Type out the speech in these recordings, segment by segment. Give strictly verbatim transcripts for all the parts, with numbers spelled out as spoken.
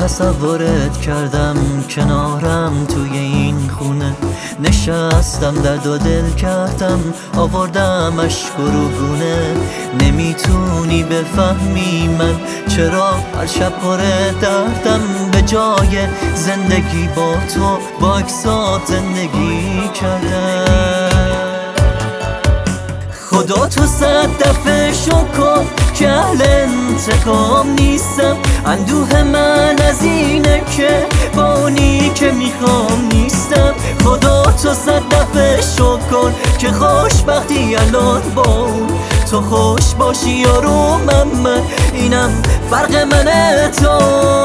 تصورت کردم کنارم توی این خونه، نشستم درد و دل کردم آوردم اشک و روگونه. نمیتونی بفهمی من چرا هر شب پر دردم، به جای زندگی با تو با اکسات زندگی کردم. خدا تو صد دفعه شکر که اهل انتقام نیستم، اندوه من از اینه که با اونی که میخوام نیستم. خدا تو صد دفعه شکر که خوشبختی الان با اون تو خوش باشی یارو من, من اینم فرق منه تو.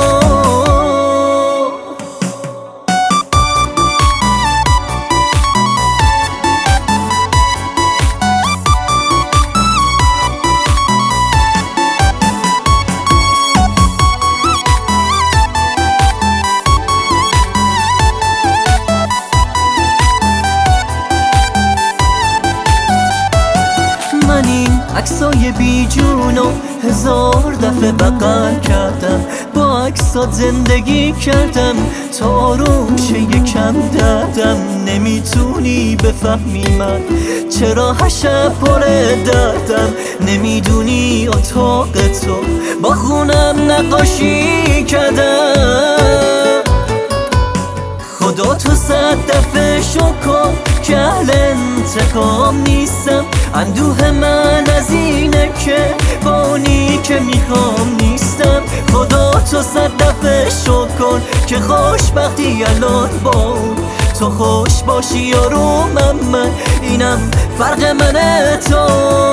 من این عکسای بی جونو هزار دفعه بغل کردم، با عکسات زندگی کردم تا آروم شه یکم دردم. نمیتونی بفهمی من چرا هر شب پر دردم، نمیدونی اتاق تو با خونم نقاشی کردم. خدا تو صد دفعه شکر که اهل انتقام نیستم، اندوه من از اینه که با اونی که میخوام نیستم. خدا تو صد دفعه شکر که خوشبختی الان با اون تو خوش باشی یارو من, من اینم فرق منه تو.